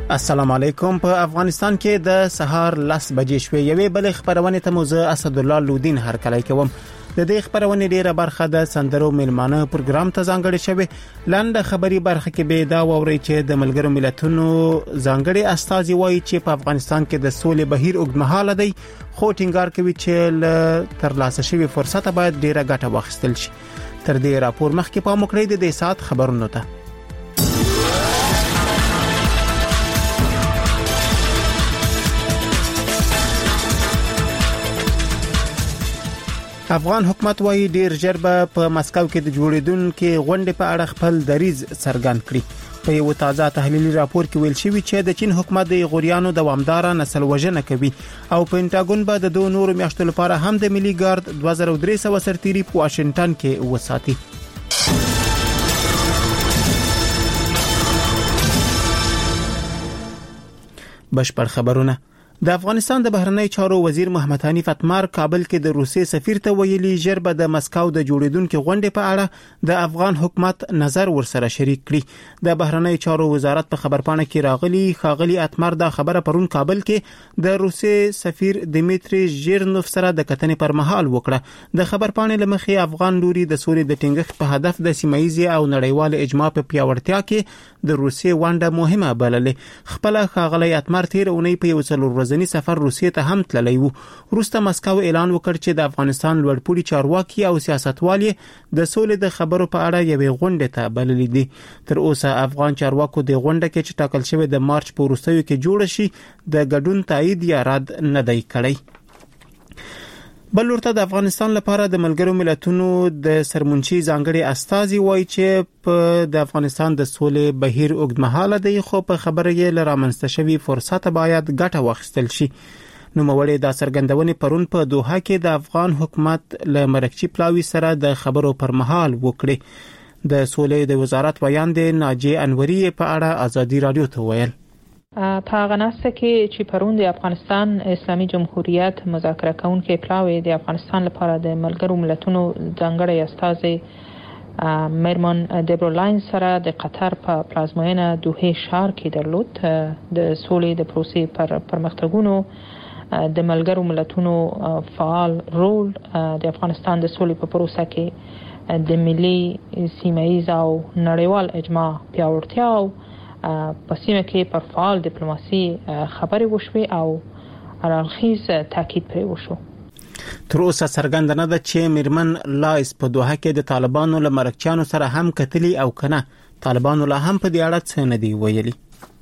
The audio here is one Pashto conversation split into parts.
السلام علیکم. په افغانستان کې د سهار 10 بجې شوې یوې بل خبرونه ته موزه اسد الله لودین هرکلی کوم. د دې خبرونه ډیره برخه د سندرو میلمانه پروګرام ته ځانګړې شوې. لاندې خبري برخه کې به دا ووري چې د ملګرو ملتونو ځانګړي استازي وایي چې په افغانستان کې د سولې بهیر اوږدمهاله دی، خو ټینګار کوي چې ترلاسه شوی فرصت باید ډیره ګټه واخیستل شي. تر دې راپور مخکې په مکړې د دې سات خبرونه ته افغان حکومت وايي ډیر ژر به په مسکو کې د جوړیدونکو غونډې په اړه خپل دریځ څرګند کړي. په یو تازه تحلیلي راپور کې ویل شوی چې د چین حکومت د غوریانو دوامدار نسل وژنه کوي او پینټاګون به د دوه نورو میاشتو لپاره هم د ملي ګارد 2300 سرتیري په واشنگټن کې وساتي. بشپړ خبرونه. د افغانستان د بهرنی چارو وزیر محمد حنیف اتمر کابل کې د روسي سفیر ته ویلي ژر به د مسکو د جوړیدونکو غونډې په اړه د افغان حکومت نظر ورسره شریک کړي. د بهرنی چارو وزارت په خبرپاڼه کې خاغلی اتمر دا خبره پرون کابل کې د روسي سفیر دمیتری ژیرنوف سره د کتنې پر مهال وکړه. د خبرپاڼې لمخې افغان لوري د سولې د ټینګښت په هدف د سیمایي او نړیوال اجماع په پیاوړتیا کې د روسي ونډه مهمه بللې. خپل خاغلی اتمر تیر اونۍ په یو څلور ځنی سفر روسیې ته هم تللی وو. وروسته مسکو اعلان وکړ چې د افغانستان لوړپوړي چارواکي او سیاستوال د سولې د خبرو په اړه یوې غونډې ته بللي دي. تر اوسه افغان چارواکو د غونډې کې چې ټاکل شوی د مارچ په وروستیو کې جوړ شي د ګډون تایید یا رد نه دی کړی. بل ورته د افغانستان لپاره د ملګرو ملتونو د سرمنشي ځانګړي استازي وایي چې په د افغانستان د سولې بهیر اوږدمهاله دی، خو په خبره یې لرامنځته شوی فرصت باید ګټه واخیستل شي. نو موړې د سرګندونې پرون په دوحه کې د افغان حکومت له مرکچی پلاوی سره د خبرو پر مهال وکړي. د سولې د وزارت بیان د ناجی انوري په اړه ازادي رادیو ته ویل. په هغه ناسته کې چې پرون د افغانستان اسلامي جمهوریت مذاکره کوونکي پلاوی د افغانستان لپاره د ملګرو ملتونو ځانګړي استازي میرمن دیبرولاین سره د قطر په پلازمینه دوحه ښار کې درلود. د سولې د پروسې پر پرمختګونو د ملګرو ملتونو فعال رول د افغانستان د سولې په پروسه کې د ملي سیمایي او نړیوال اجماع پیاوړتیا او په سیمه کې پر فعال ډیپلوماسي خبرې وشوي او اړخیز تاکید پرې وشو. تر اوسه څرګنده نه ده چې میرمن لایس په دوحه کې د طالبانو له مرکچیانو سره هم کتلی او کنه. طالبانو لا هم په دې اړه څه نه دی ویلي.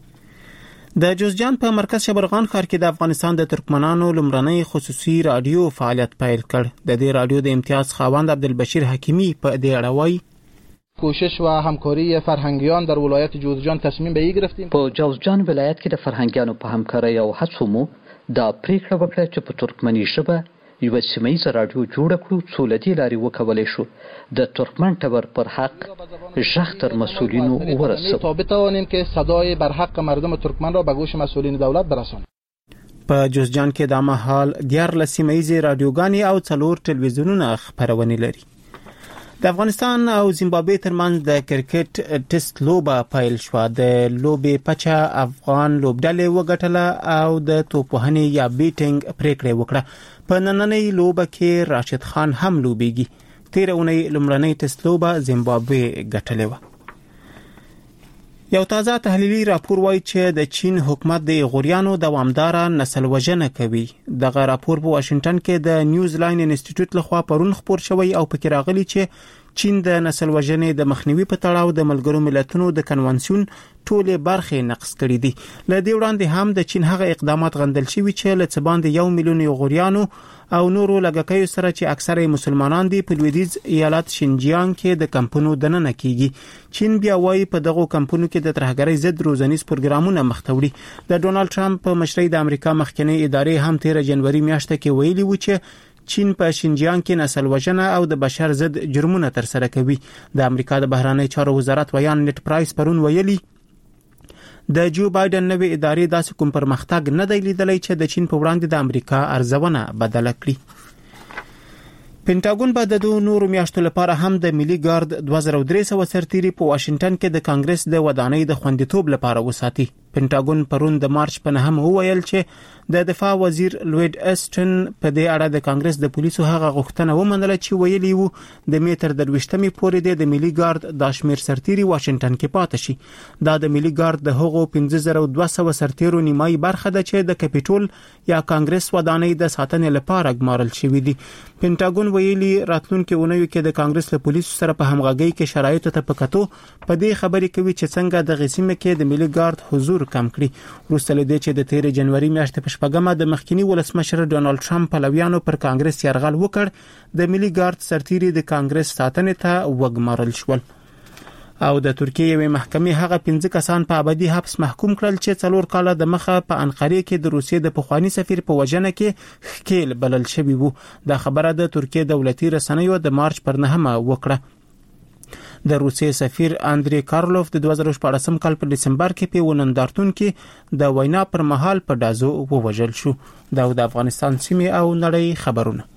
د جوزجان په مرکز شبرغان ښار کې د افغانستان د ترکمنانو لمړنۍ خصوصي رادیو فعالیت پیل کړ. د دې رادیو د امتیاز خاوند عبدالبشیر حکیمی په دې اړه وایي کوشش و همکاری فرهنگیان در ولایت جوزجان تصمیم به این گرفتیم. په جوزجان ولایت کې د فرهنګیانو په همکارۍ او هڅو مو دا پریکړه وکړه چې په ترکمني ژبه یو سیمایي رادیو جوړ کړو څو لدی لاري وکولای شو د ترکمن ټبر پر حق ژغتر مسئولینو ورسو تا بتوانیم که صدای بر حق مردم ترکمن را به گوش مسئولین دولت برسانیم. په جوزجان کې د مهال 14 سیمایي رادیوګانې او 4 ټلویزیونونه خبرونه لري. د افغانستان او زیمبابوې ترمنځ د کرکټ ټیسټ لوبه پیل شو. د لوبې پچه افغان لوبډلې وګټله او د توپوهنې یا بیټینګ پریکړه وکړه. په نننۍ لوبه کې راشد خان هم لوبېږي. تیر اونۍ لومړنۍ ټیسټ لوبه زیمبابوې ګټلې و. یو تازه تحلیلي راپور وایي چې د چین حکومت د غوریانو دوامدار نسل وژنه کوي. دغه راپور په واشنگټن کې د نیوز لاین انسټیټیوټ لخوا پرون خپور شوی او پکې راغلی چې چین د نسل وژنې د مخنیوي په تړاو د ملګرو ملتونو د کنوانسیون ټولې برخې نقض کړې دي. له دې وړاندې هم د چین هغه اقدامات غندل شوي چې له څه باندې 1 میلیون غوریانو او نورو لږکیو سره چې اکثره مسلمانان دي په لویدیځ ایالت شینجیانګ کې د کمپونو دننه کیږي. چین بیا وايي په دغه کمپونو کې د ترهګرۍ ضد روزنیز پروګرامونه مختوري. د ډونالد ټرمپ په مشرۍ د امریکا مخکنی ادارې هم 13 جنوري میاشت کې ویلي و چې چین په شینجیانګ کې نسل وژنه او د بشر ضد جرمونه تر سره کوي. د امریکا د بهراني چارو وزارت ویان نیټ پرایس پرون ویلي د جو بایدن نوې ادارې داسې کوم پرمختګ نه دی لیدلی چې د چین په وړاندې د امریکا ارزونه بدله کړي. پینټاګون به د دوه نورو میاشتو لپاره هم د ملي ګارد 2300 سرتیري په واشنگټن کې د کانګرس د ودانۍ د خوندیتوب لپاره وساتي. پینټاګون پرون د مارچ په 9 وویل چې د دفاع وزیر لوید اسټن په دې اړه د کانګرس د پولیسو هغه غوښتنه ومنله چې ویلي وو د میټر د 20مې پورې د ملي ګارد د شمیر سرتیري واشنگټن کې پاتې شي. دا د ملي ګارد د هغو 15200 سرتیرو نیمایي برخه ده چې د کپټول یا کانګرس ودانۍ د ساتنې لپاره ګمارل شوې دي. پینټاګون ویلي راتلونکي اونیو کې د کانګرس له پولیسو سره په همغږي کې شرایطو ته پکاتو په دې خبرې کوي چې څنګه د غسیمه کې د ملي ګارد حضور کم کړي. وروسته له دې چې د 13 جنوري میاشتې په شپږمه د مخکینی ولسمشر ډونالد ټرمپ پلویانو پر کانګرس یرغل وکړ، د ملي ګارد سرتیري د کانګرس ساتنې ته وګمارل شول. او د ترکیه یوې محکمې هغه 15 کسان په ابدي حبس محکوم کړل چې 4 کاله د مخه په انقره کې د روسیې د پخوانی سفیر په وجنه کې ښکیل بلل شوی وو. دا خبره د ترکیه دولتي رسنیو د مارچ پر 9 وکړه. د روسیې سفیر اندری کارلوف د 2014 کال په دسمبر کې په ونندارتون کې د وینا پر مهال په دازو ووژل شو. دا د افغانستان سیمه او نړۍ خبرونه.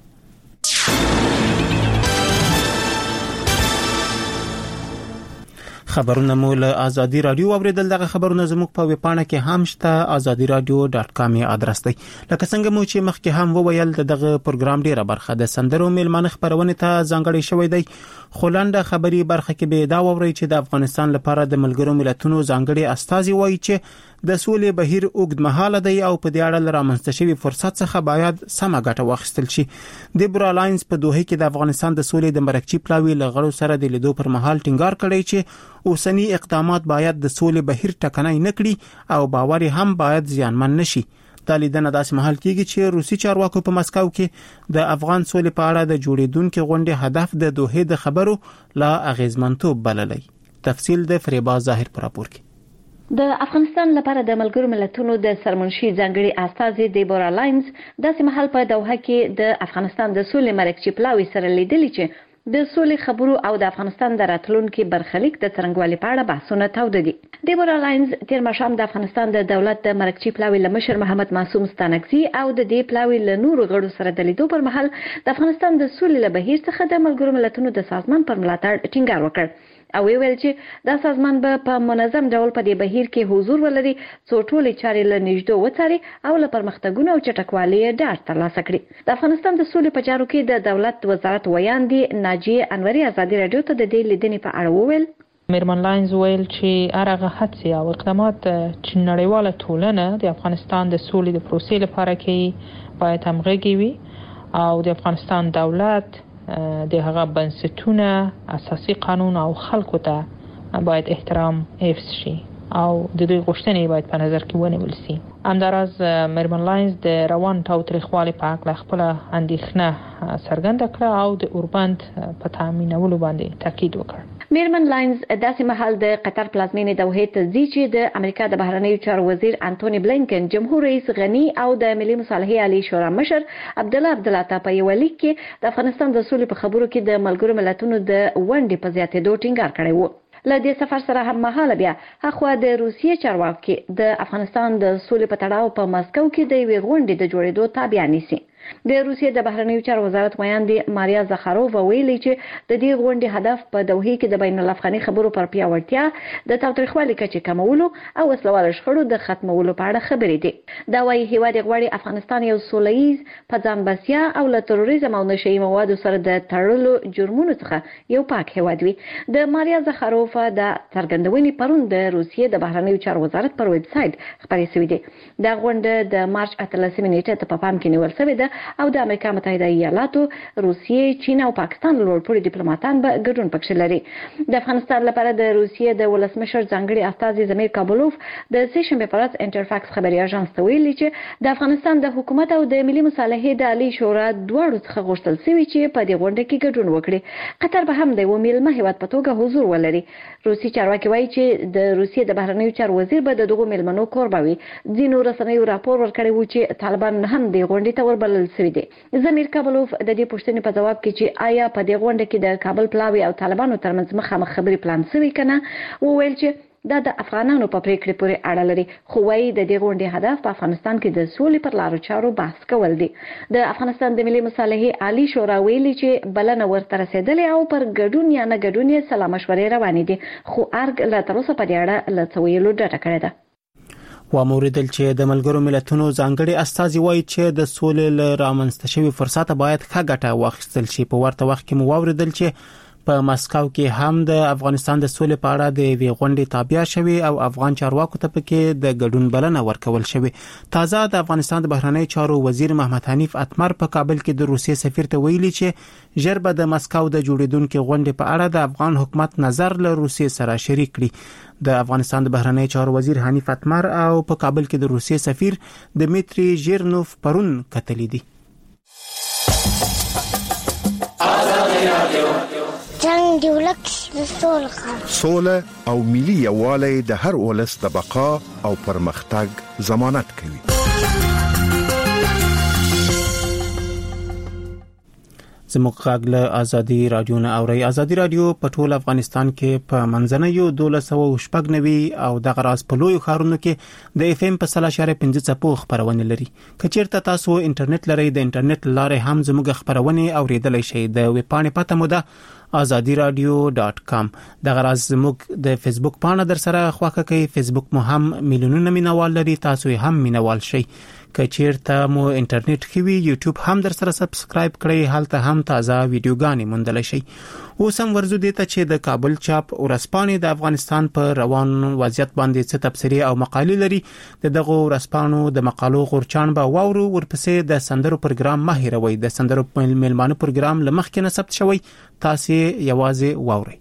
خبرونه مول ازادي رادیو اوریدل. دغه خبرونه زموږ په ویب پاڼه کې هم شته azadiradio.com ادرس دی. لکه څنګه مو چې مخکې هم وویل دغه پروګرام ډیره برخه د سندرو میلمانه خبرونه ته ځانګړی شوی دی. خولنده خبري برخه کې به دا ووري چې د افغانستان لپاره د ملګرو ملتونو ځانګړي استازي وایي چې د سولې بهیر اوږد مهاله دی او په دې اړه رامنځته شوی فرصت څخه باید سمه ګټه واخیستل شي. د برالاینز په دوحه کې د افغانستان د سولې د مرکچی پلاوی لغړو سره د لیدو پر مهال ټینګار کړی چې اوسنی اقدامات باید د سولې بهیر ټکنۍ نکړي او باور هم باید زیانمن نشي. دا لیدنه داسې مهال کېږي چې روسي چارواکو په مسکو کې د افغان سولې په اړه د جوړیدونکو غونډې هدف د دوحه د خبرو لا اغیزمنتوب بللی. تفصیل د فریبا ظاهر پر راپور کې. د افغانستان لپاره د ملګرو ملتونو د سرمنشي ځانګړي استازي دیبورا لاینز داسې مهال په دوحه کې د افغانستان د سولې مرکچی پلاوی سره لیدلی چې د سولې خبرو او د افغانستان د راتلونکو برخلیک د څرنګوالي په اړه بحثونه توده دي. دیبورا لاینز تیر ماښام د افغانستان د دولت د مرکچی پلاوی لمشر محمد معصوم ستانکزي او د دې پلاوی له نورو غړو سره د لیدو پر مهال د افغانستان د سولې له بهیر څخه د ملګرو ملتونو د سازمان پر ملاتړ ټینګار وکړ او ویل چې دا سازمان به په منظم ډول په دې بهیر کې حضور ولري څو ټولې چارې له نږدې وڅاري او له پرمختګونو او چټکوالي ډاډ ترلاسه کړي. د افغانستان د سولې په چارو کې د دولت وزارت ویاندې ناجیه انوري ازادي رادیو ته د دې لیدنې په اړه وویل. میرمن لاینز ویل چې هغه هڅې او اقدامات چې نړیواله ټولنه د افغانستان د سولې د پروسې لپاره کوي باید همغږي وي او د افغانستان دولت د هغه بنسټونه اساسي قانون او خلکو ته باید احترام حفظ شي او د دوی غوښتنې باید په نظر کې ونیول شي. همداراز میرمن لاینز د روان تاوتریخوالي په اړه خپل اندېښنه څرګنده کړه او د اوربند په تامینولو باندې تاکید وکړ. میرمن لاینز داسې مهال د قطر پلازمینې دوحې ته ځي چې د امریکا د بهرنیو چارو وزیر انټونی بلینکن، جمهور رئیس غنی او د ملي مصالحې عالی شورا مشر عبدالله ته په یو لیک کې د افغانستان د سولې په خبرو کې د ملګرو ملتونو د ونډې په زیاتېدو ټینګار کړی وو. له دې سفر سره هم مهاله بیا اخوا د روسیې چارواکي د افغانستان د سولې په تړاو په مسکو کې د یوې غونډې د جوړېدو تابع نیسي. د روسیې د بهرنیو چارو وزارت ویاندې ماریا زخارووا ویلي چې د دې غونډې هدف په دوحه کې د بین الافغاني خبرو پر پیاوړتیا، د تاوتریخوالي کچې کمولو او وسلوال شخړو د ختمولو په اړه خبرې دي. دا وايي هیواد غواړي افغانستان یو سولهییز، په ځان بسیا او له تروریزم او نشئی موادو سره د تړلو جرمونو څخه یو پاک هیواد وي. د ماریا زخارووا د څرګندونې پرون د روسیې د بهرنیو چارو وزارت پر ویب سایټ خبرې شوې دي. دا غونډه د مارچ 18 نیټه ته په پام کې نیول شوې ده او د امریکا متحده ایالاتو، روسیې، چین او پاکستان لوړپوړي ډیپلوماټان به ګډون پکې لري. د افغانستان لپاره د روسیې د ولسمشر ځانګړي استازي زمیر کابلوف د سیشنبه پر ورځ انټرفاکس خبري اژانس ته ویلي چې د افغانستان د حکومت او د ملي مصالحې د عالی شورا دواړو څخه غوښتل شوی چې په دې غونډه کې ګډون وکړي. قطر به هم د یو میلمه هیواد په توګه حضور ولري. روسي چارواکي وایي چې د روسیې د بهرنیو چارو وزیر به دغه میلمنو کوربه وي. ځینو رسنیو راپور ورکړی و چې طالبان هم د غونډې ته وربلل شوي دي. زمیر کابلوف د دې پوښتنې په جواب کې چې آیا په دې غونډه کې د کابل پلاوی او طالبانو ترمنځ مخامخ خبرې پلان شوی کنه، وویل چې دا د افغانانو په پریکړې پورې اړه لري. خو وايي د دې غونډې هدف په افغانستان کې د سولې پر لارو چارو بحث کول دي. د افغانستان د ملي مصالحې عالی شورا ویلي چې بلنه ورته رسیدلې او پر ګډون یا نه ګډون یې سلا مشورې روانې دي، خو ارګ لا تر اوسه په دې اړه له څه ویلو ډډه کړې ده. و موریدل چې د ملګرو ملتونو ځانګړي استازي وایي چې د سولې له رامنځته شوی فرصت باید ښه ګټه واخیستل شي. په ورته وخت کې مو واوریدل چې په مسکو کې هم د افغانستان د سولې په اړه د وی غونډې تابع شوی او افغان چارواکو ته پکې د ګډون بلنه ورکول شوی. تازه د افغانستان د بهرنی چارو وزیر محمد حنیف اتمر په کابل کې د روسیې سفیر ته ویلي چې ژر به د مسکو د جوړیدونکو غونډې په اړه د افغان حکومت نظر له روسیې سره شریک کړي. د افغانستان د بهرنی چارو وزیر حنیف اتمر او په کابل کې د روسیې سفیر دمیتری ژیرنوف پرون کتلی دي. جنگ دی ولک د سوله او ملي یووالی د هر ولس د بقا او پرمختګ ضمانت کوي. زموږ غږ له ازادي رادیو نه اوري. ازادي رادیو په ټول افغانستان کې په منځنیو 1290 او د غراس په لوی ښارونو کې د اف ام په 3.5 څپو خبرونه لري. کچیرته تاسو انټرنیټ لرئ د انټرنیټ لارې هم زموږ خبرونه اوریدلای شئ. د ویب پاڼې پته مو ده azadiradio.com. د غراس زموږ د فیسبوک پاڼه در سره خواخه کوي. فیسبوک مو هم میلیونونه مینوال لري. تاسو هم مینوال شئ. کچیرته مو انټرنیټ خوي یوټیوب هم در سره سبسکرایب کړئ. هلته هم تازه ویډیوګانې موندل شئ. اوس هم ورزو دي ته چې د کابل چاپ ورسپانې د افغانستان په روان وضعیت باندې څه تبصرې او مقالې لري. دغه ورسپانو د مقالو غورچان به واورو. ورپسې د سندرو پروګرام ماهروي. د سندرو میلمانو پروګرام لمخکې نسبت شوی. تاسو یوازې واورئ.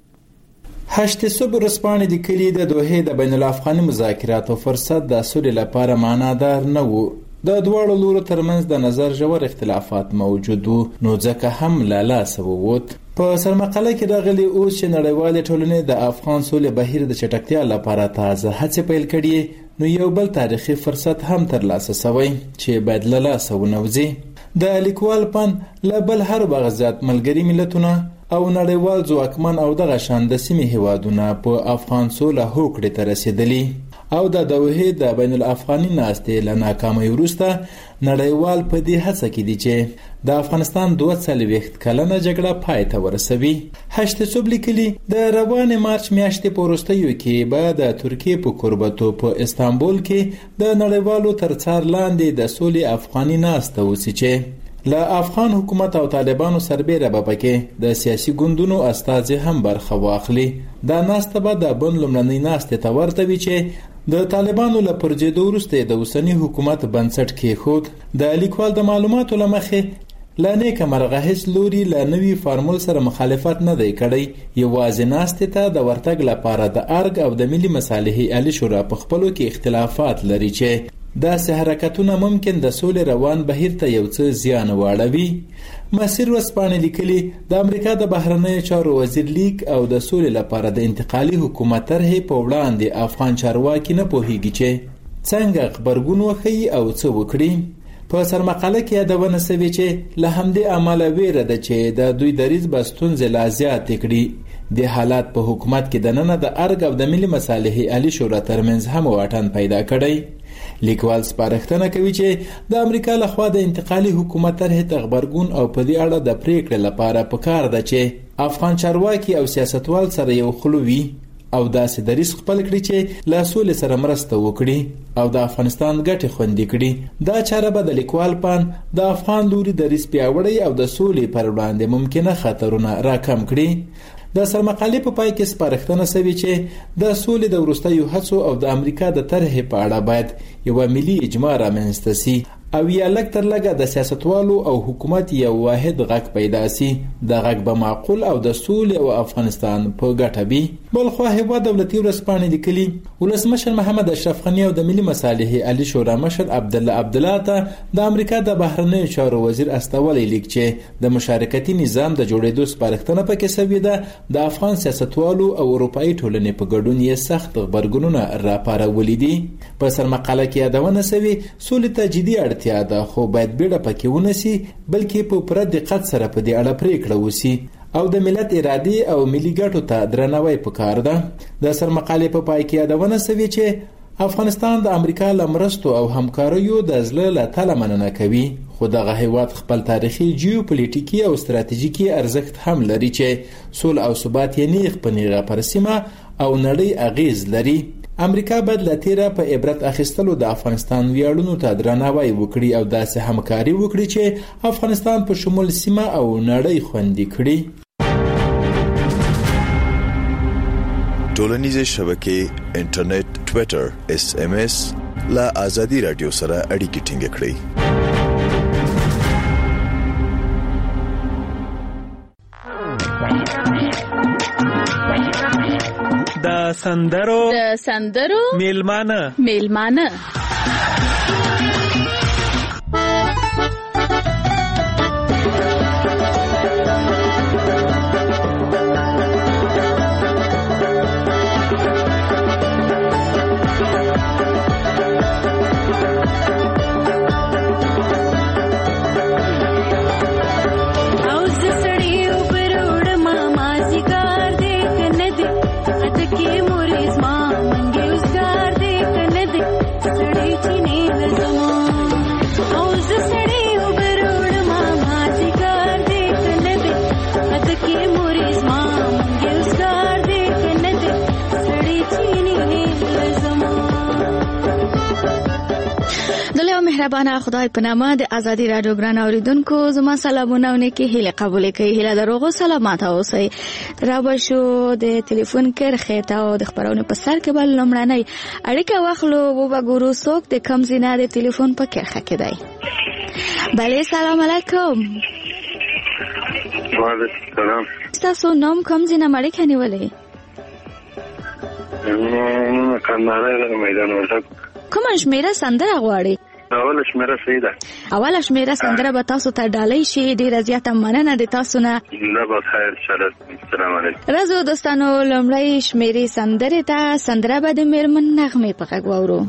8 صبح ورسپانې د کلی د دوحې د بین الافغاني مذاکراتو فرصت د سولې لپاره معنادار نه وو. د دوړو لورو ترمنځ د نظر ژور اختلافات موجود وو، نو ځکه هم لا لاسه ووت. په سرمقاله کې راغلي اوس چې نړیوالې ټولنې د افغان سولې بهیر د چټکتیا لپاره تازه هڅې پیل کړي، نو یو بل تاریخي فرصت هم ترلاسه شوی چې باید له لاسه ونوځي. د لیکوال پن له بل هر بغزات ملګري ملتونه او نړیوال ځواکمن او دغه شان د سیمې هیوادونه په افغان سوله هوکړې ته رسیدلی او د دوحې د بین الافغاني ناستې له ناکامۍ وروسته نړیوال په دې هڅه کې دي چې د افغانستان 42 کلنه جګړه پای ته ورسوي. 8 صبح لیکلي د روان مارچ میاشتې په وروستیو کې به د ترکیې په کوربتو په استانبول کې د نړیوالو ترڅار لاندې د سولې افغاني ناسته وسی چې له افغان حکومت او طالبانو سربېره به پکې د سیاسي ګوندونو استازي هم برخه واخلي. دا ناسته به د بن لومړنۍ ناستې ته ورته وي چې د طالبانو له پرځېدو وروسته د اوسني حکومت بنسټ کېښود. د لیکوال د معلوماتو له مخې لا نیکه مرغه هیڅ لوري له نوي فارمول سره مخالفت نه دی کړی. یوازې ناستې ته د ورتګ لپاره د ارګ او د ملي مصالحې عالی شورا په خپلو کې اختلافات لري چې داسې حرکتونه ممکن د سولې روان بهیر ته یو څه زیان واړوي. مسیر ورسپانې لیکلي د امریکا د بهرنی چارو وزیر لیک او د سولې لپاره د انتقالي حکومت طرحې په وړاندې افغان چارواکي نه پوهیږي چې څنګه خبرګون وښیي او څه وکړي. په سرمقاله کې یادونه شوې چې له همدې عمله ویره ده چې د دوی دریځ به ستونزې لا زیاتې کړي. د حالات په حکومت کې دننه د ارګ او د ملي مصالحې عالی شورا ترمنځ هم واټن پیدا کړی. لیکوال سپارښتنه کوي چې د امریکا لخوا د انتقالي حکومت طرحې ته غبرګون او په دې اړه د پریکړې لپاره پکار ده چې افغان چارواکي او سیاستوال سره یو خلو وي او داسې دریځ خپل کړي چې له سولې سره مرسته وکړي او د افغانستان ګټې خوندي کړي. دا چاره به د لیکوال پان د افغان لوري دریځ پیاوړی او د سولې پر وړاندې ممکنه خطرونه راکم کړي. د سرمقالې په پای کې سپارښتنه شوې چې د سولې د وروستیو هڅو او د امریکا د طرحې په اړه باید یو ملي اجماع رامنځته شي او یا لږ تر لږه د سیاستوالو او حکومت یو واحد غږ پیدا شي. د غږ به معقول او د سولې او افغانستان په ګټه وي. بلخوا هیواد دولتي ورسپانې لیکلي ولسمشر محمد اشرف غني او د ملي مصالحې عالی شورا مشر عبدالله عبدالله ته د امریکا د بهرنیو چارو وزیر استولی لیک چې د مشارکتي نظام د جوړېدو سپارښتنه پکې شوې ده. د افغان سیاستوالو او اروپایي ټولنې په ګډون یې سخت غبرګونونه راپارولي دي. په سرمقاله کې یادونه شوې سولې ته جدي اړتیا ده، خو باید بیړه پکې ونسي بلکې په پوره دقت سره په دې اړه پریکړه وشي او د ملت ارادي او ملي ګټو ته درناوی پکار ده. د سرمقالې په پای کې یادونه شوې چې افغانستان د امریکا له مرستو او همکاریو د زړه له تله مننه کوي، خو دغه هیواد خپل تاریخي جیوپولیټیکي او ستراتیژیکي ارزښت هم لري چې سول او ثبات یې نیغ په نیغه پر سیمه او نړۍ اغیز لري. امریکا باید له تیره په عبرت اخیستلو د افغانستان ویاړونو ته درناوی وکړي او داسې همکاري وکړي چې افغانستان په شمول سیمه او نړۍ خوندي کړي. ټولنیزې شبکې، انټرنیټ، ټویټر، SMS لا آزادي رادیو سره اړیکې ټینګ کړئ. د سندرو میلمانه مهربانه خدای په نامه د ازادي رادیو ګران اوریدونکو زما سلامونه او نیکی هیله قبول کړئ. هیله دروغو سلامات اوسئ. راو شو د ټلیفون کرخه ته او د خبرونه په سر کې بل لمړنۍ اړیکه واخلو و وګورو څوک د کم زینه د ټلیفون په کرخه کې دی. بله سلام علیکم. وعلیکم السلام. تاسو نوم کم زینه مړی کنيولې؟ کندهار د میدان وردګ. کوم شمیره سندره غواړي؟ اوله شمیره سیده. اوله شمیره سندره به تاسو ته ډالۍ شي. ډیره زیاته مننه د تاسو نه. الله به خیر شرط. السلام علیکم. راځو دوستانو لمړی شمیره سندره ته سندره به د میرمن نغمه په غږ واورو.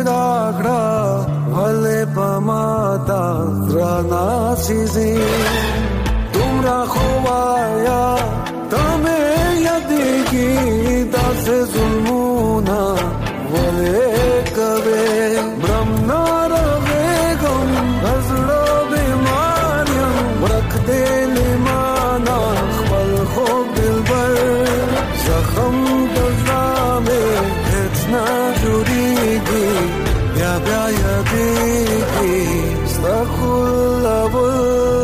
پیداکړه ولې پماتا درنا سيزي تمرا خوایا تمه یادېږي داسې ظلمونه ولې کوي برم ناروغم زړه بیماریم ورک دې لمانا خپل خوب دلبر زخم دزامه هیڅ نه جوړیږي بیا بیا یادېږي استغفرالله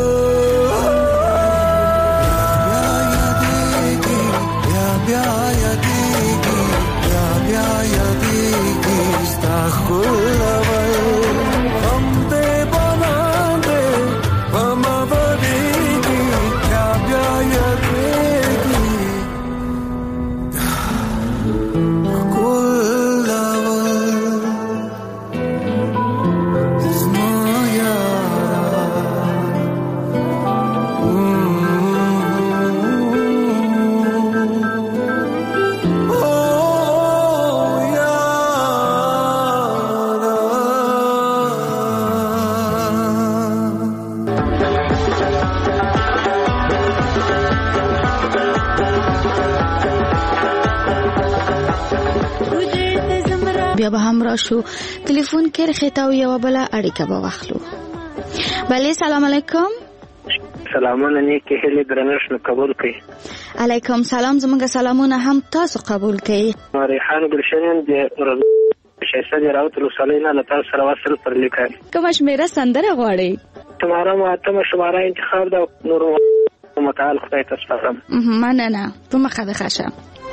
بیا به هم راشو تلیفون کې خطاو یو بل اړیکه به واخلو. بله سلام علیکم. سلامونه نیکی هیله درنښت قبول کړئ. علیکم سلام زموږ سلامونه هم تاسو قبول کړئ. ریحان ګلشن د شایسته دی راوت رسولینه له تاسو سره وصل پر لیکل. کوم شمیره سندره غواړئ؟ تمہارا ماتم شماره انتخاب دا نور متعال خدای ته سپارم. مننه تو مخه خشه.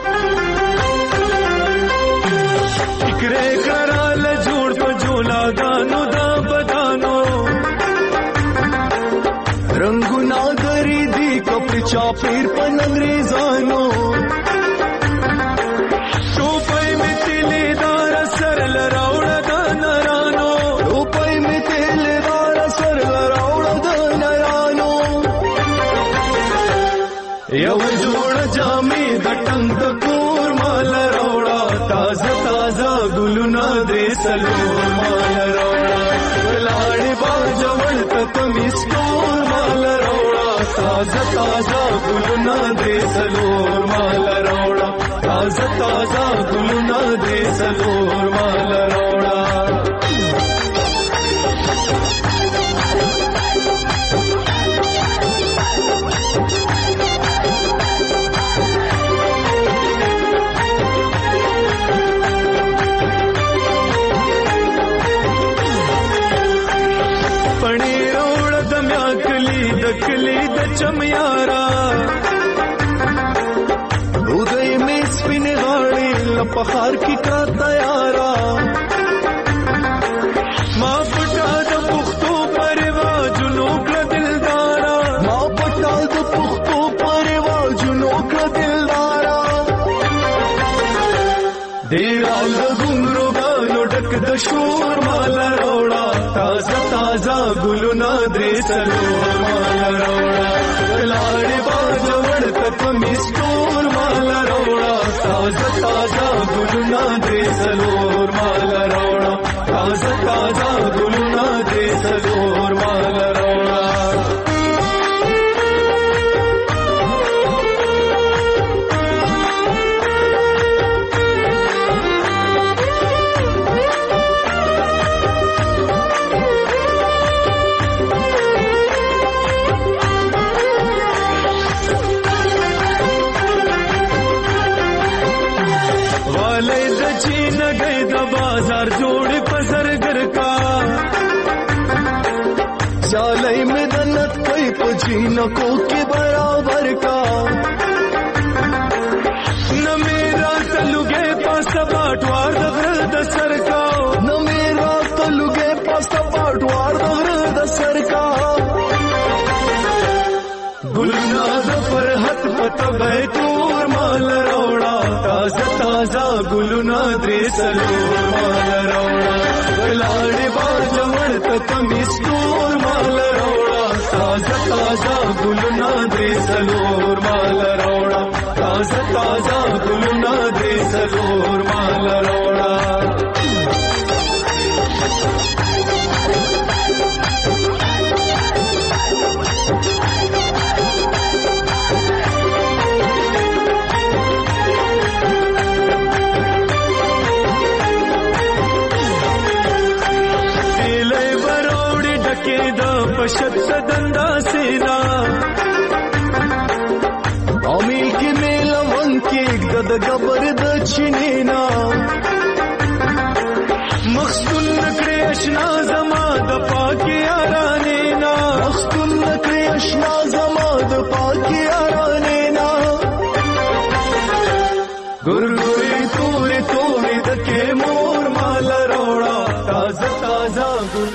فکرے کرال جوڑ پا جولا دانو دا بدانو رنگو ناگری دی کپڑ چاپیر پن انگریزانو ٹوپائی میں تیلی دار سر لراؤڑا دا نرانو ٹوپائی میں تیلی دار سر لراؤڑا دا نرانو یو جوڑا جامی دا ٹنگ دا کور مال روڑا تازہ تازہ گلونا دے سلور مال روڑا لاڑی باجوڑ تکمیس کور مال روڑا تازہ تازہ گلونا دے سلور مال روڑا تازہ تازہ گلونا دے سلور مال روڑا کلی د چمیارا ودای می سپین غاړي لپخار کی کا تیارا ما پټا د پختو پرواجونو کړه دلدارا ما پټا د پختو پرواجونو کړه دلدارا دیرال غنرو غانو ډک د شور مال روڑا تازه تازه ګلونا درې سلور مال روڑا لاړې باجوړ تک مستور مال روڑا تازه تازه ګلونا درې سلور مال روڑا تازه تازه ګلونا درې سلور مال روڑا بازار جوڑ پزرگر کا چالئی میں دنت کوئی پجینکوں کے برابر کا نہ میرا تلگے پاس باٹوار دغر دسر کا نہ میرا تلگے پاس باٹوار دغر دسر کا گلنا ظفر حت پت بیتور مال روڑا تازہ تازہ گلنا درې سلور مال روڑا لاړې باجوړ تک مستور مال روڑا تازہ تازہ گلنا درې سلور مال روڑا تازہ تازہ گلنا درې سلور مال روڑا کې د پشت دندا سینا امیل کې میلون کې د غبر د چینینا مخستون نکړې اشنا زما د پاکي یارانې نا مخستون نکړې اشنا زما د پاکي یارانې نا ګورګوري تورې تورې د کې مور مال روړا تازه تازه ګل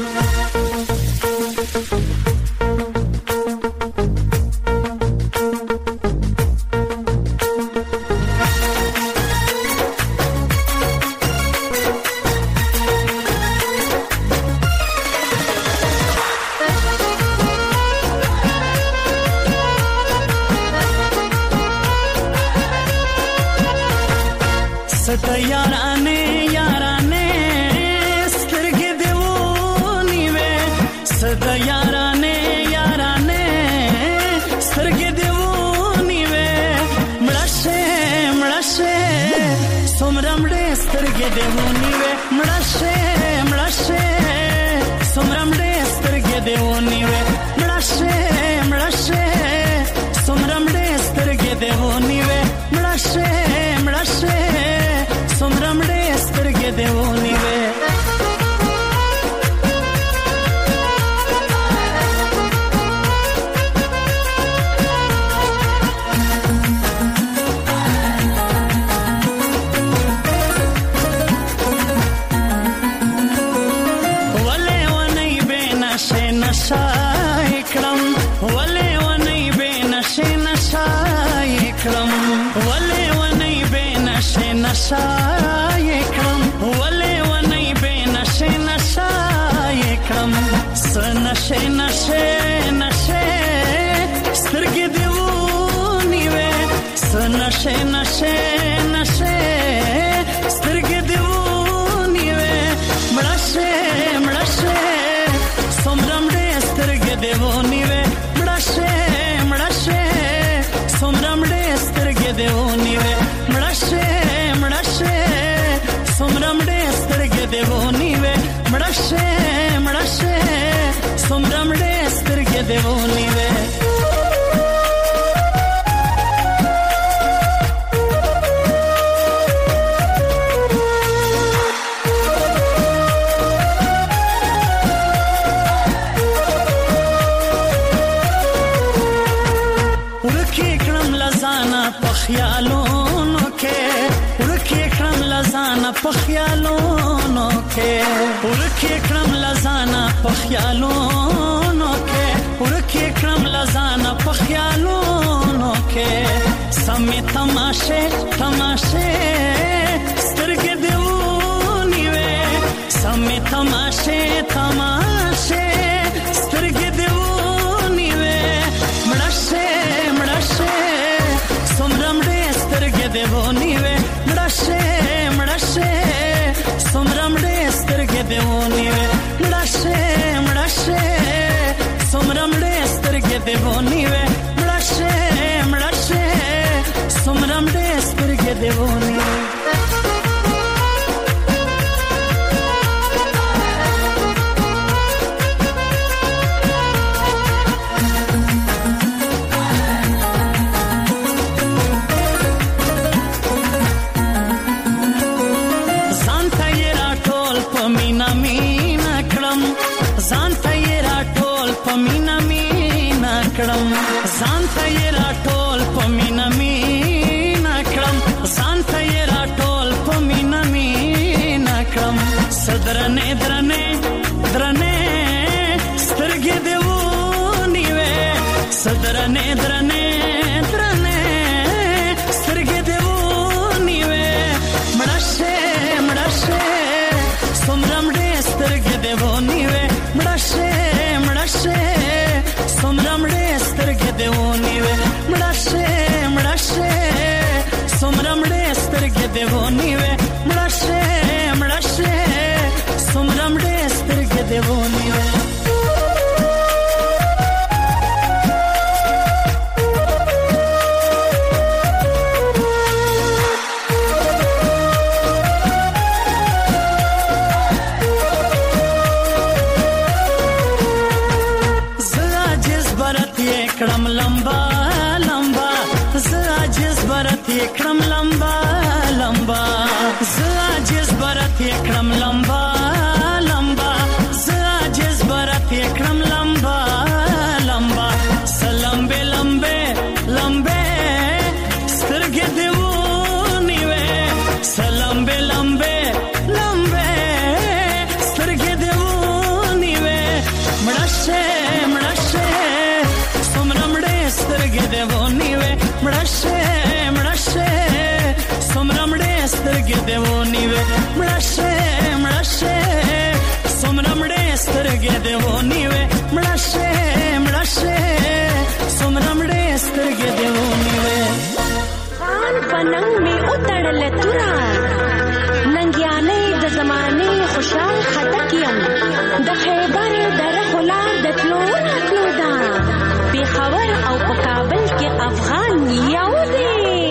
اکرم لمبا لمبا زاجز برات اکرم لمبا لمبا زاجز برات اکرم لمبا لمبا سلام به لمبه لمبه سترګې دیونی وې سلام به لمبه لمبه سترګې دیونی وې مړشه مړشه سمرمړې سترګې دیونی وې مړشه مړشه سمرمړې سترګې دیونی وې مړشه مړشه سمرمړې سترګې دیونی وې مړشه مړشه سمرمړې سترګې دیونی وې خان پننګ می اتړل تورا ننګیانې د زمانه خوشال خټکیم د خیبر در خلار د تلو راتلو دا پیښور او په کابل کې افغان یو دی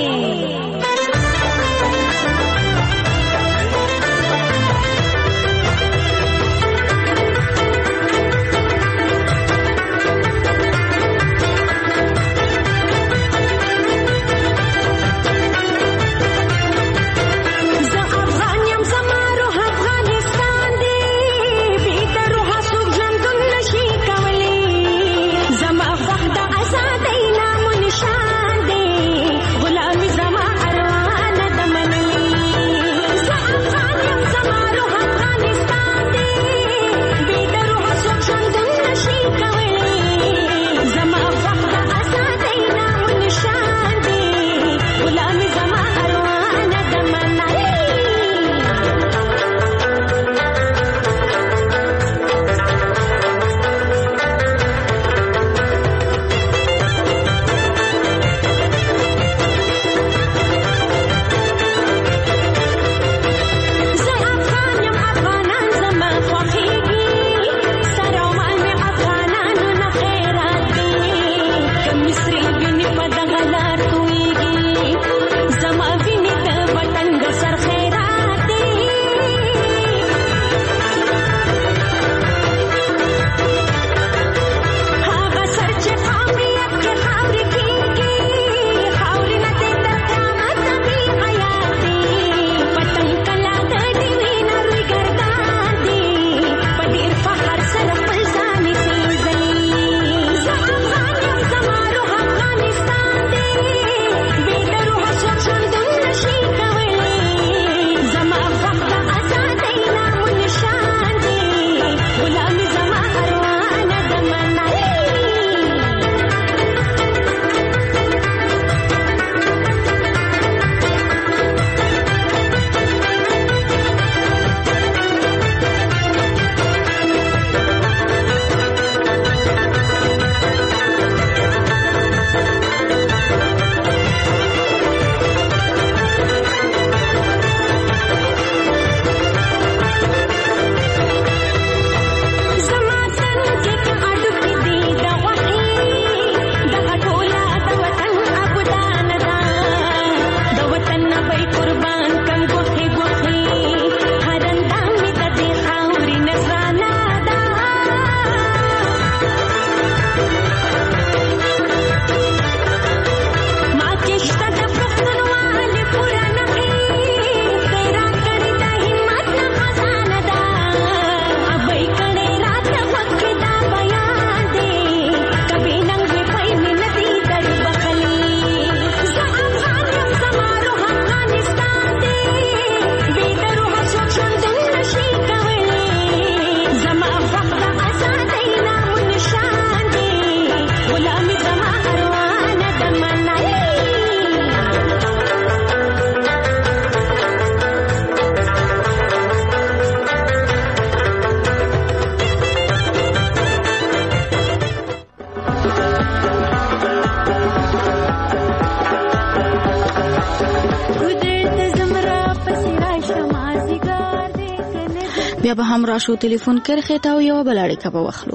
بیا به هم راشو تلیفون کرخه تا و یو بل اړیکه به واخلو.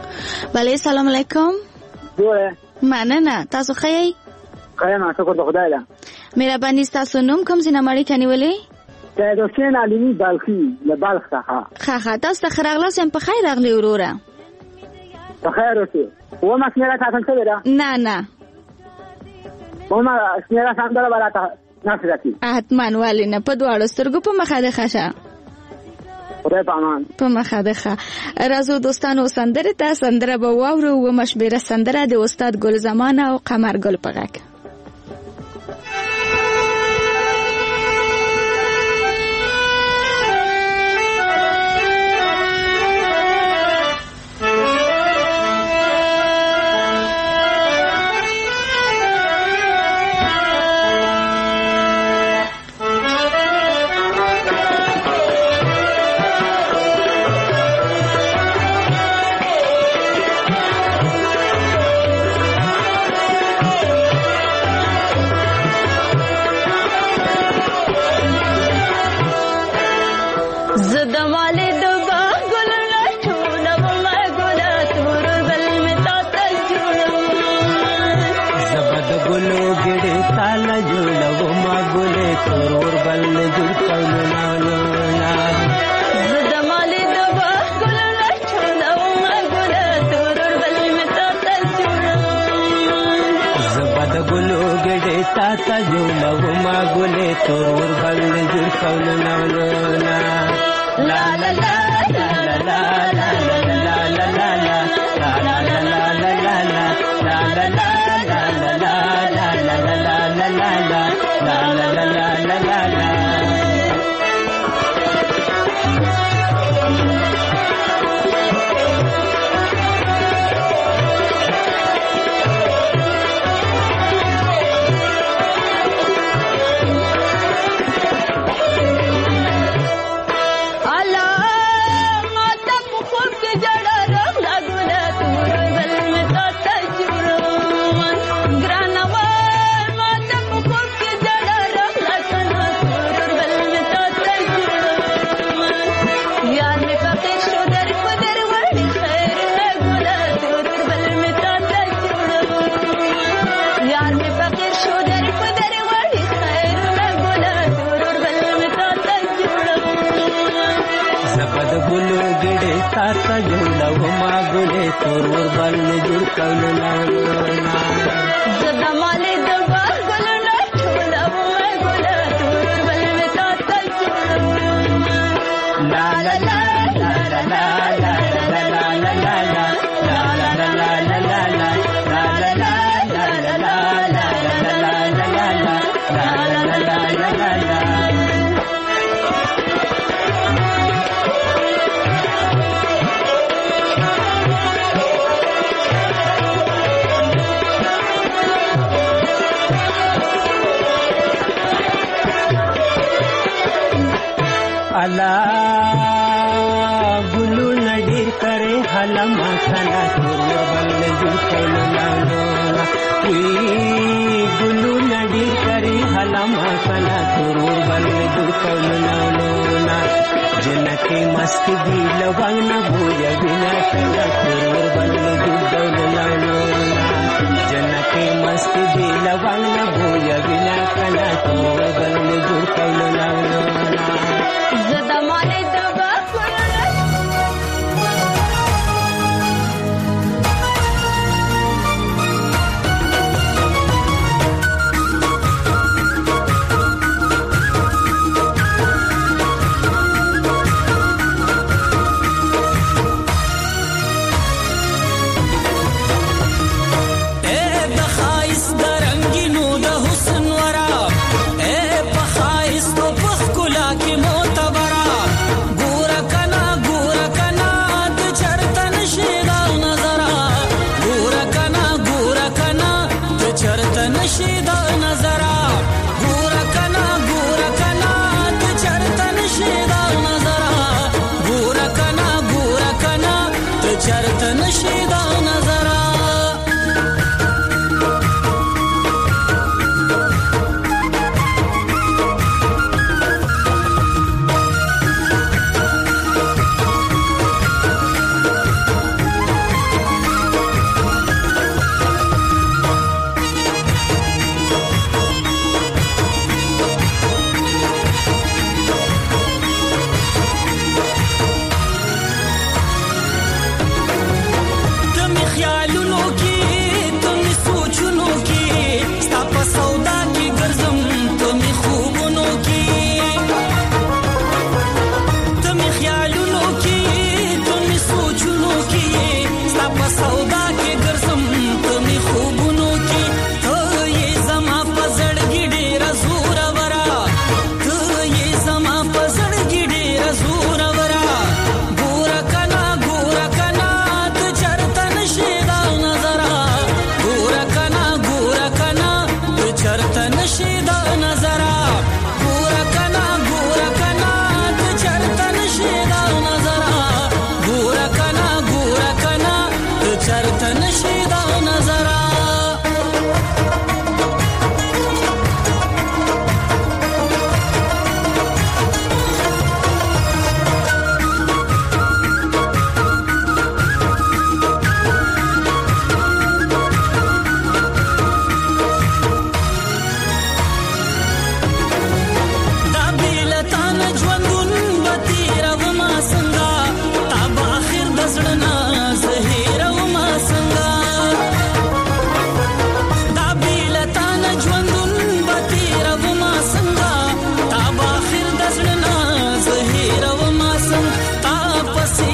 بله سلام علیکم. مننه. تاسو ښه یئ؟ ښه یم شکر د خدای ده. مهرباني ستاسو نوم کوم ځای نه مړی ته نیولې؟ سید حسین علي بلخي له بلخ څخه. ښه تاسو ته ښه راغلاست. یم په خیر راغلی وروره. په خیر اوسې. اومه شمېره ټاکل شوې ده؟ نه وما شمیره سندره براته نصر کی حتمان والینه په دواړو سترګو په مخه ده خشه خدای پامان په مخه ده ښه. راځو دوستانو سندره ته سندره به واورو و مشبره سندره د استاد ګل زمانه او قمر ګل په غږ. ګور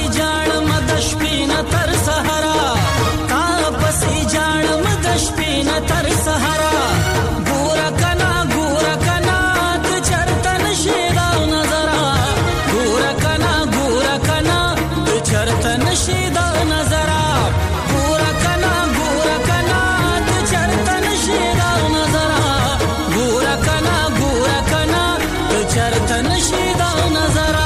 جاړم د شپې نه تر سحرا تا پسې جاړم د شپې نه تر سحرا ګور کنا ته چرته نشي دا نظر ګور کنا ته چرته نشي دا نظر ګور کنا ته چرته نشي دا نظر ګور کنا ته چرته نشي دا نظر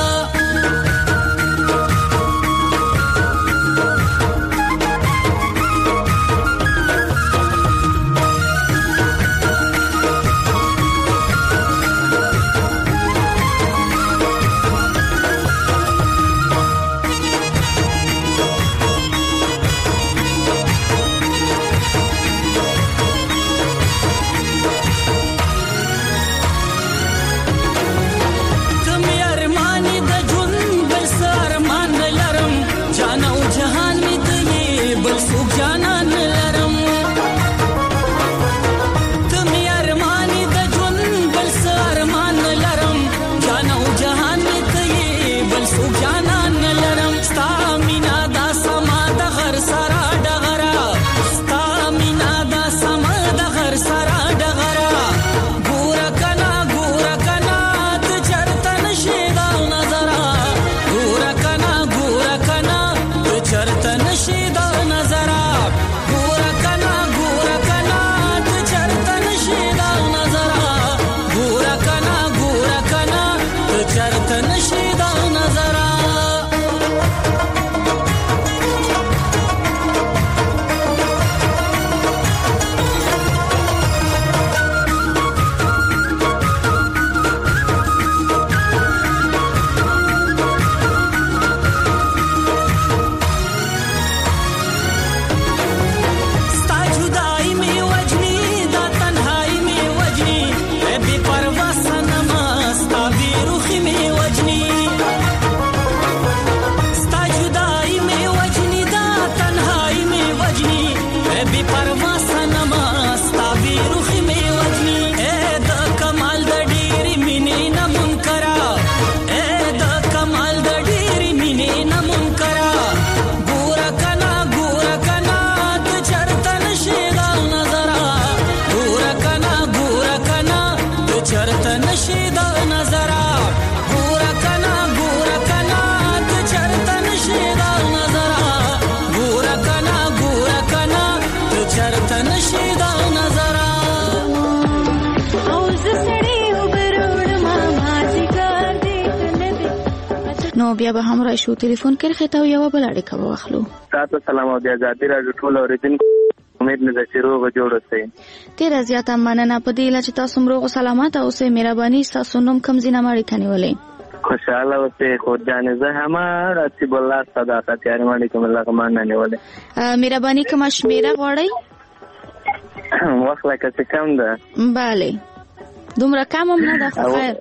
نو بیا به هم راشو ټلیفون کرخه ته یو بل اړیکه واخلو. تاسو سلام او د آزادي راډیو ټول اوریدونکو امید نه چې روغ جوړ اوسئ. ډیره زیاته مننه په دې چې تاسو روغ او سلامت اوسئ. مهرباني تاسو نوم کوم ځای نه مړی کنيولې؟ خوشاله اوسئ. خود جان زه هم رسول الله صداقت یاري مړی کوم الله کوم نه نیولې. مهرباني کوم شمیره غواړئ؟ وخت لکه څه کم ده. bale دومره کم هم نه ده خو خیر.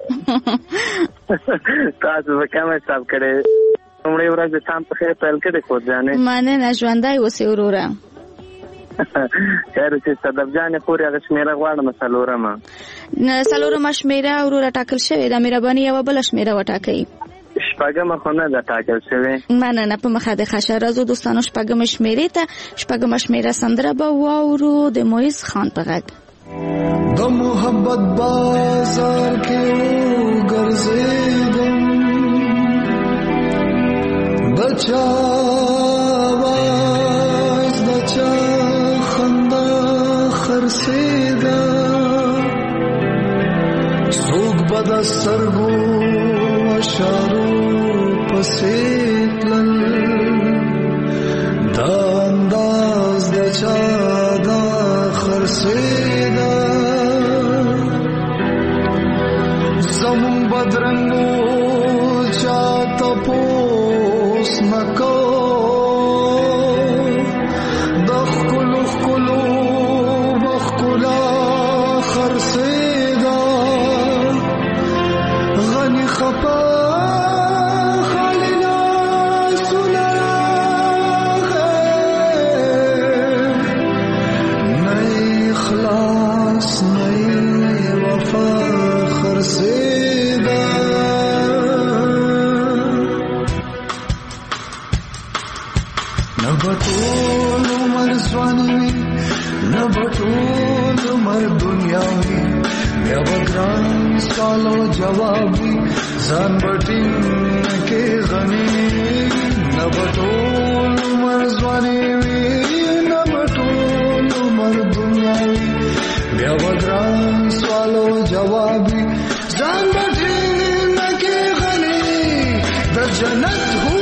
تاسو به کم حساب کړئ. عمرې ورځ شام په خیر پیل کړئ خود جانې. مننه ژوندی اوسئ وروره. خیر چې صدف جانې پورې هغه شمیره غواړم څلورمه شمیره وروره ټاکل شوې ده. مهرباني یوه بله شمیره وټاکئ. شپږمه خو نه ده ټاکل شوې. مننه په مخه د ښه راځو دوستانو شپږمه شمیرې ته. شپږمه شمیره سندره به واورو د مویز خان په غږ. د محبت بازار کې وګرځېدم د چا आवाज د چا خندا خرڅېده څوک به د سترګو اشارو پسې تلل د انداز د چا دا خرڅېده زمون بدرنګو چاته پوس نکو د خلو بخلا خرڅېده غني خپا نبټول عمر ځواني نبټول عمر دنیاوي بیا وګران سوالو جوابي ځان بټین کې غني نبټول عمر ځواني نبټول عمر دنیاوي بیا وګران سوالو جوابي ځان بټین کې غني د جنت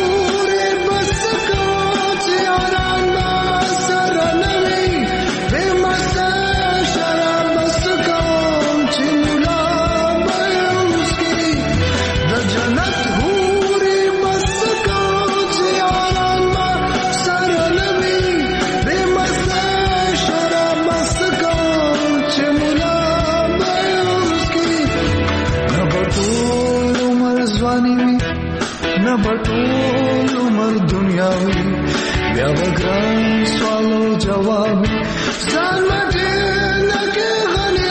بټول عمر دنیاوي بیا وګران سوالو جوابي ځان مټې لکه غني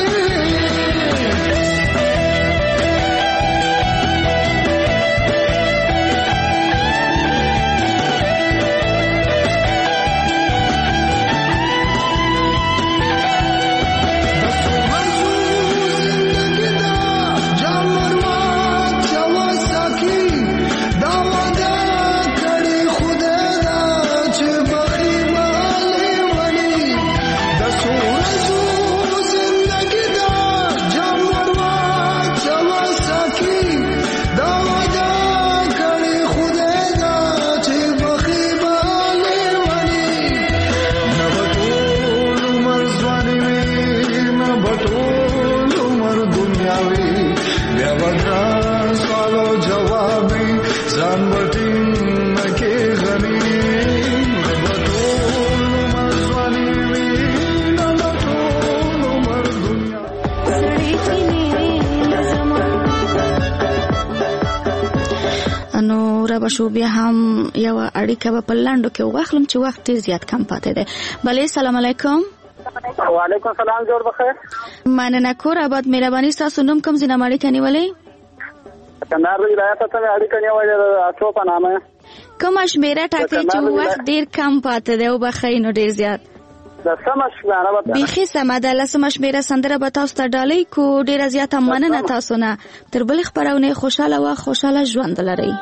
شو بیا هم یو اړیکه په لاندو کې واخلم چې وخت ډیر زیات کم پاتې دی. بله سلام علیکم. وعلیکم سلام، جوړ بخیر. مننه کور آباد، مهرباني ستاسو نوم کوم ځای نه اړیکه نیولې؟ کندهار ولایت ته اړیکه نیولې اچو په نامه. کومه شمیره ټاکلې چې وخت ډیر کم پاتې دی او بخیر نو ډیر زیات؟ د سم شمیره به بیخي سمه ده. لسمه شمیره سندره به تاسو ته ډالۍ کو. ډیره زیاته مننه تاسو نه. تر بلې خپرونې خوشاله و خوشاله ژوند لرئ.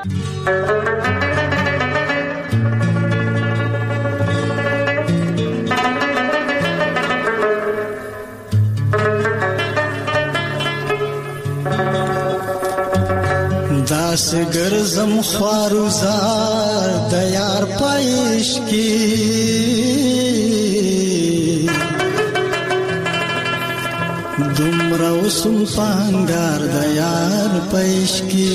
داس ګرځم خواروزار د یار پایش کی دومره وسم پانګار د یار پایش کی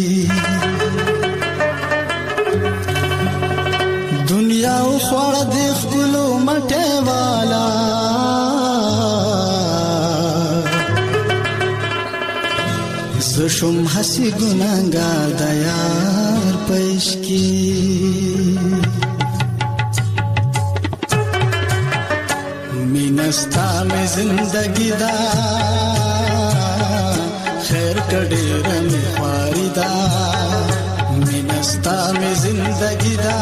دنیا خور د خپلو مټه والا زشم حسی گناهگار د یار پایش کی مینستا میں زندگی دا خیر کډیر می خواری دا مینستا میں زندگی دا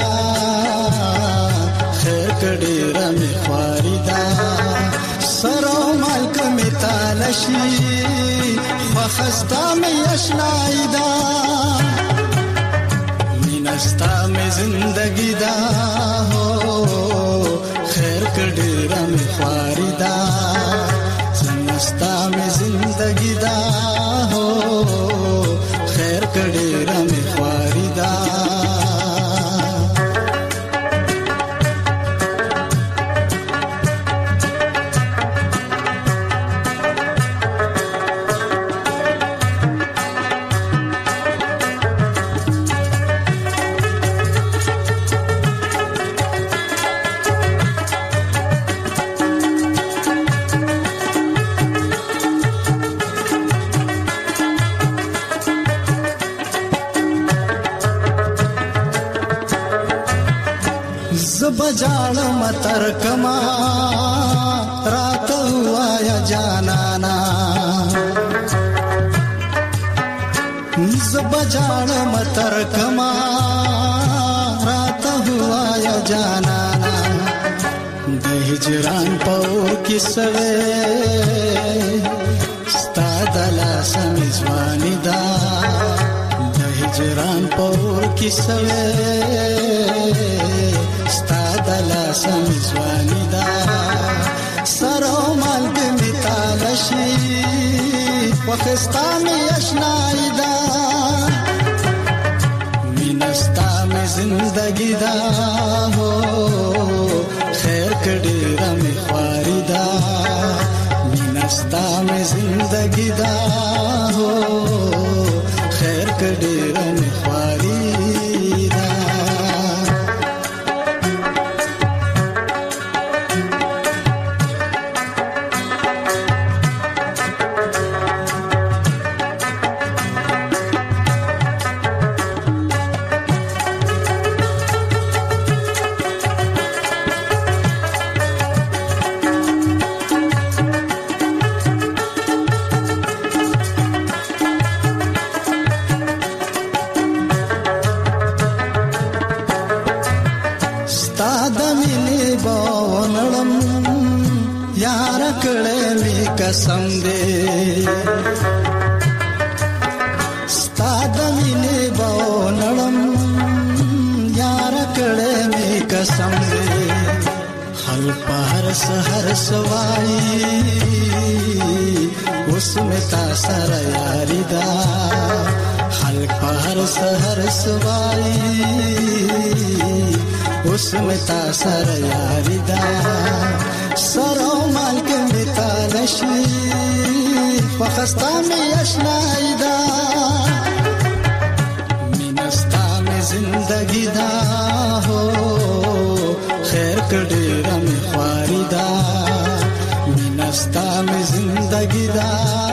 خیر کډیر می خواری دا سرو مالک می تالشی خستا میں اشنائی دا مینستا میں زندگی دا ہو خیر کډیرا میں خواری دا سنستا میں زندگی دا ہو خیر کډیرا میں خواری دا بجاړ متر کما رات ہوا یا جانانا ز بجاړ متر کما رات ہوا یا جانانا د هجران پور کې سوي ستا د لاس میزواني دا د هجران پور کې سوي ستا د لاس میزواني دا سرو مال کې میتالشي وخستا می اشنای دا مینستا می زندگی دا ہو خیر کڑی رمی خواری دا مینستا می زندگی دا ہو خیر کڑی رمی خواری دا قسم دے ستا د مینې باو نړم یار کړه می قسم دے خل پهر سحر سوای اوس می تا سره یاری دا خل پهر سحر سوای اوس می تا سره یاری دا سرو مال کې میتالشي فخستا می اشنای دا مینستا می زندگی دا ہو خیر کړي رم خواري دا مینستا می زندگی دا